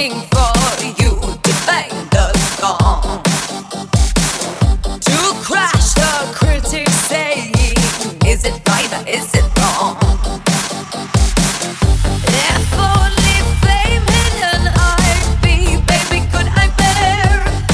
waiting for you to bang the gong, to crash the critics saying, is it right or is it wrong? If only fame hidden I'd be, baby, could I bear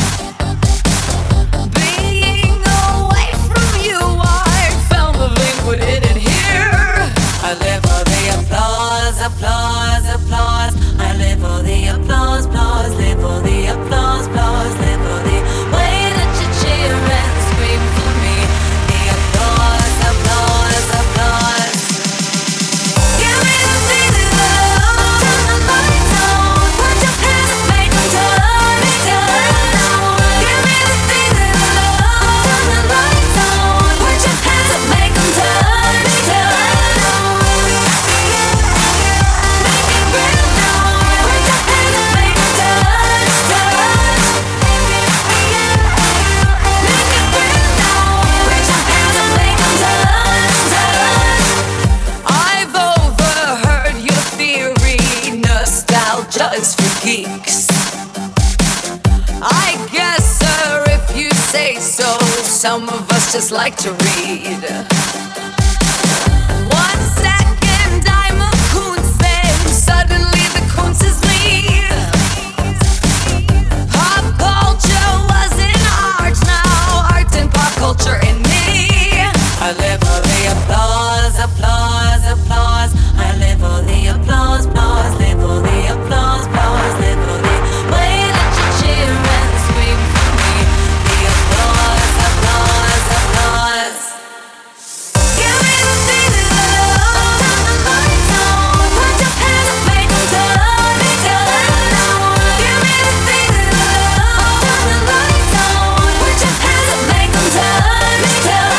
being away from you? I found the link, put it in here. I live for the applause, applause, applause. I live for the applause, applause. Live for the applause, applause. Live for the way that you cheer and scream for me. The applause, applause, applause. Give me the feeling, love. Turn the lights on. Put your hands up, make them turn me down. Give me the feeling, love. Turn the lights on. Put your hands up, make them turn me down. I've overheard your theory, nostalgia is for geeks. I guess, sir, if you say so, some of us just like to read. 1 second I'm a Kunz fan, suddenly the Kunzes leave. Pop culture was in art, now art and pop culture in me. I live for the applause, applause, applause. I live for the applause, applause. Live for the applause, applause. Live for the way that you cheer and scream for me. The applause, applause, applause. Give me the feeling, love. Turn the lights on. Put your hands up, make them turn me down. Give me the feeling, love. Turn the lights on. Put your hands up, make them turn me down.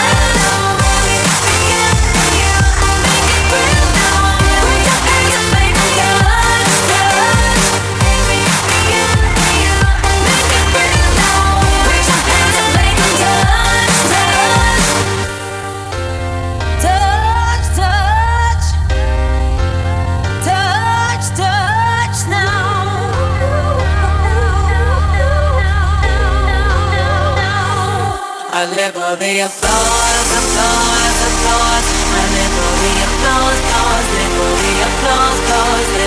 I live for the applause, applause, applause. I live for the applause, applause. Live for the applause, applause.